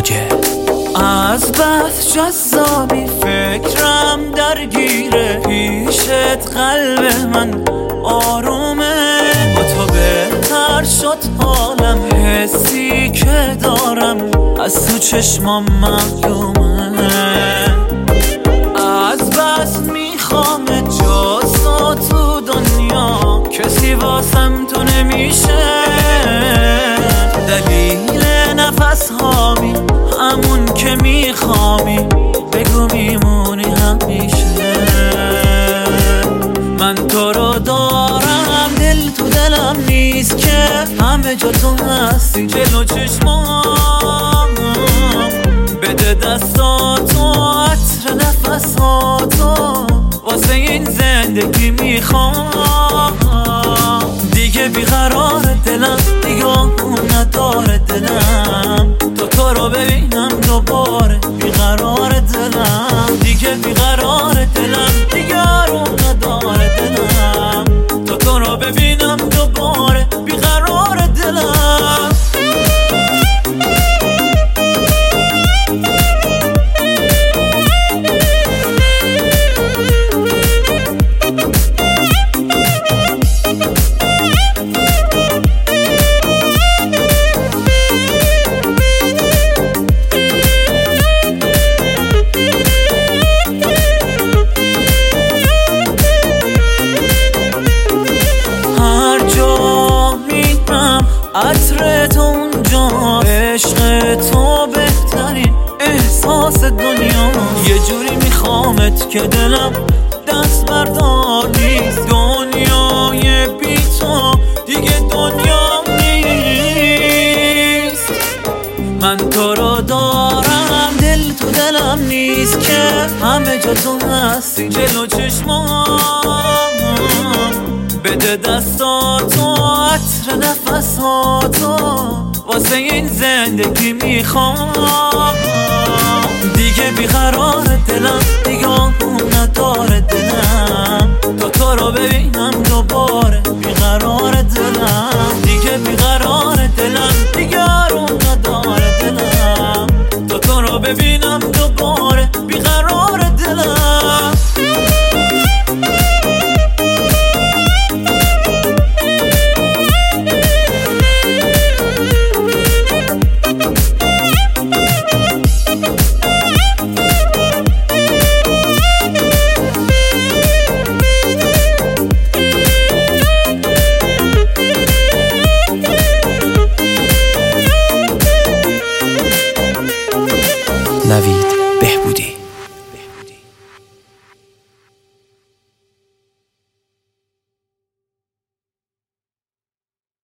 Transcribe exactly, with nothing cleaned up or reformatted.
مواجه. از بس جذابی فکرم درگیره، پیشت قلب من آرومه، با تو بهتر شد حالم، حسی که دارم از تو چشمام معلومه. از بس میخوام جز تو دنیا، کسی واسم تو نمیشه، دلیل نفس هامی همون که میخوامی، بگو میمونی همیشه. من تو رو دارم، دل تو دلم نیست که همه جا تو هستی جلو چشمام، بده دستاتو عطر نفساتو، واسه این زندگی میخوام. دیگه بیقرار دلم، نگاه نداره دلم، تو تو رو ببینم دوباره، بیقرار دلم، دیگه بیقرار دلم، نگاه نداره دلم، تو تو رو ببینم دوباره، بیقرار دلم. عطر تو اونجا، عشق تو بهترین احساس دنیا، یه جوری میخوامت که دلم دست بردار نیست، دنیای بی تو دیگه دنیا نیست. من تو رو دارم، دل تو دلم نیست که همه جا تو هستی جلو چشمام، بده دستاتو عطر نفساتو، واسه این زندگی میخوام. دیگه بیقرار دلم، نگاه نداره دلم، تا تو رو ببینم دوباره، بیقرار دلم.